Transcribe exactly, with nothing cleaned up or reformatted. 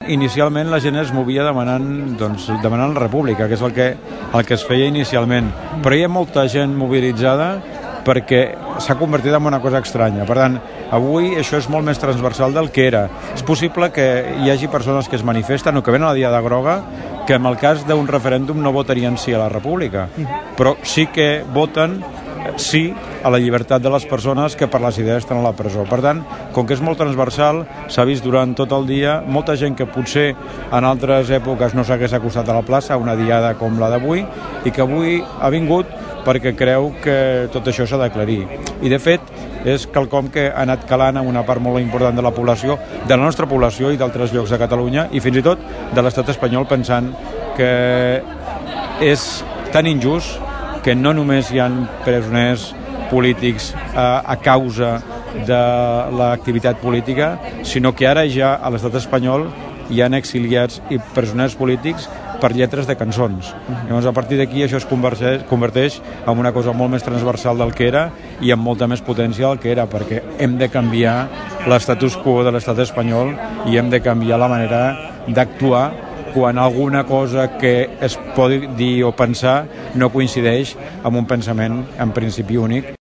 Inicialment la gent es movia demanant, doncs, demanant la república, que és el que, el que es feia inicialment. Però hi ha molta gent mobilitzada perquè s'ha convertit en una cosa estranya. Per tant, avui això és molt més transversal del que era. És possible que hi hagi persones que es manifesten o que venen a la Diada Groga que en el cas d'un referèndum no votarien sí a la república, però sí que voten sí a la llibertat de les persones que per les idees estan a la presó. Per tant, com que és molt transversal, s'ha vist durant tot el dia molta gent que potser en altres èpoques no s'hagués acostat a la plaça a una diada com la d'avui i que avui ha vingut perquè creu que tot això s'ha d'aclarir. I de fet és quelcom que ha anat calant en una part molt important de la població, de la nostra població i d'altres llocs de Catalunya i fins i tot de l'estat espanyol, pensant que és tan injust que no només hi ha presoners polítics a, a causa de l'activitat política, sinó que ara ja a l'estat espanyol hi ha exiliats i presoners polítics per lletres de cançons. Llavors, a partir d'aquí això es converteix, converteix en una cosa molt més transversal del que era i amb molta més potència del que era, perquè hem de canviar l'estatus quo de l'estat espanyol i hem de canviar la manera d'actuar quan alguna cosa que es pot dir o pensar no coincideix amb un pensament en principi únic.